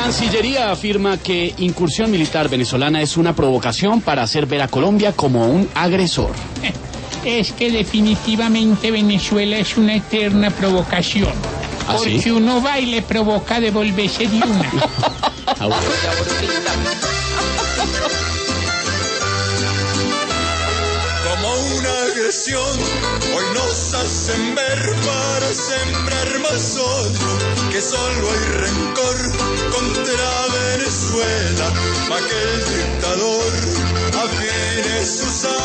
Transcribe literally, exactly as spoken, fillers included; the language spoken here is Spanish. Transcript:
Cancillería afirma que incursión militar venezolana es una provocación para hacer ver a Colombia como un agresor. Es que definitivamente Venezuela es una eterna provocación. ¿Ah, porque sí? uno va y le provoca devolverse de una. Como una agresión, hoy nos hacen ver para sembrar más odio, que solo hay rencor contra Venezuela, para que el dictador afine sus